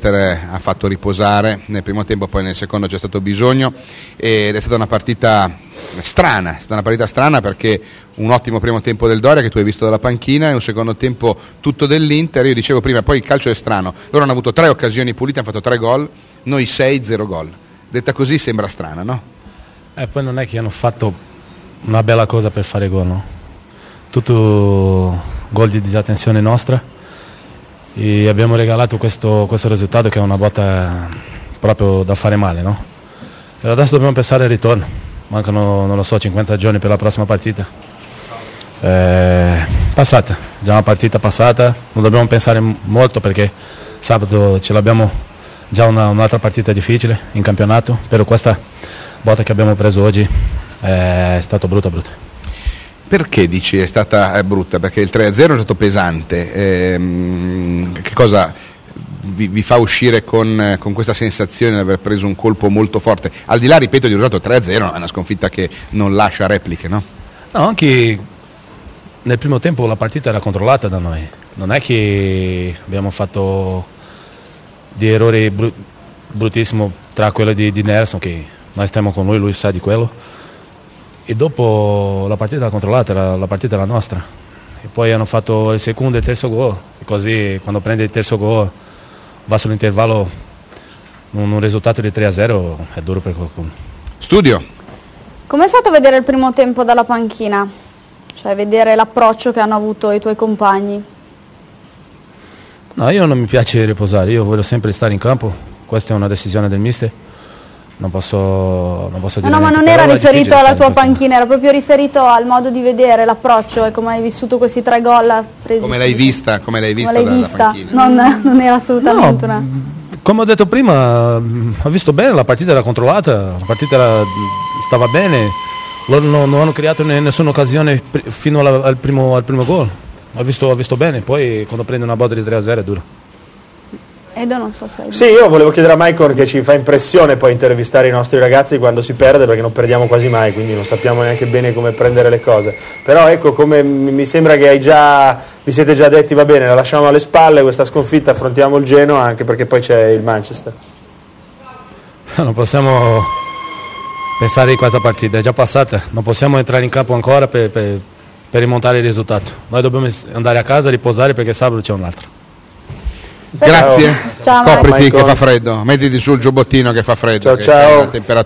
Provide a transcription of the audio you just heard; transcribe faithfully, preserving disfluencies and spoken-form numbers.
mister ha fatto riposare nel primo tempo, poi nel secondo c'è stato bisogno ed è stata una partita strana, è stata una partita strana perché un ottimo primo tempo del Doria che tu hai visto dalla panchina e un secondo tempo tutto dell'Inter. Io dicevo prima, poi il calcio è strano, loro hanno avuto tre occasioni pulite, hanno fatto tre gol, noi sei, zero gol. Detta così sembra strana, no? E poi non è che hanno fatto una bella cosa per fare gol, no? Tutto gol di disattenzione nostra e abbiamo regalato questo, questo risultato che è una botta proprio da fare male, no? E adesso dobbiamo pensare al ritorno, mancano, non lo so, cinquanta giorni per la prossima partita. Eh, passata, già una partita passata, non dobbiamo pensare molto perché sabato ce l'abbiamo già una, un'altra partita difficile in campionato, però questa botta che abbiamo preso oggi è stata brutta brutta. Perché dici è stata è brutta? Perché il tre a zero è stato pesante, ehm, che cosa vi, vi fa uscire con, con questa sensazione di aver preso un colpo molto forte? Al di là, ripeto, di un risultato tre a zero, è una sconfitta che non lascia repliche, no? No, anche nel primo tempo la partita era controllata da noi, non è che abbiamo fatto di errori bru- bruttissimo tra quello di, di Nelson, che noi stiamo con lui, lui sa di quello, e dopo la partita controllata, la, la partita era nostra, e poi hanno fatto il secondo e il terzo gol, e così quando prende il terzo gol va sull'intervallo, un, un risultato di tre a zero è duro per qualcuno. Studio. Com'è stato vedere il primo tempo dalla panchina? Cioè vedere l'approccio che hanno avuto i tuoi compagni? No, io non mi piace riposare, io voglio sempre stare in campo, questa è una decisione del mister, non posso, non posso dire no, no, ma non era riferito alla tua panchina, era proprio riferito al modo di vedere l'approccio e come hai vissuto questi tre gol presi. Come l'hai vista, come l'hai vista come l'hai dalla vista? panchina? Non, non era assolutamente no, una... Come ho detto prima, ho visto bene, la partita era controllata, la partita era, stava bene, loro non, non hanno creato nessuna occasione fino alla, al, primo, al primo gol. Ho visto, ho visto bene, poi quando prende una botta di tre a zero è duro. Edo, non so se... Sì, io volevo chiedere a Maicon, che ci fa impressione poi intervistare i nostri ragazzi quando si perde, perché non perdiamo quasi mai, quindi non sappiamo neanche bene come prendere le cose. Però ecco, come mi sembra che hai già, vi siete già detti, va bene, la lasciamo alle spalle questa sconfitta, affrontiamo il Genoa, anche perché poi c'è il Manchester. Non possiamo pensare di questa partita, è già passata, non possiamo entrare in campo ancora per, per, per rimontare il risultato. Noi dobbiamo andare a casa, riposare, perché sabato c'è un altro. Grazie. Ciao, Copriti Michael. che fa freddo, mettiti sul giubbottino che fa freddo. Ciao, che ciao. La temperatura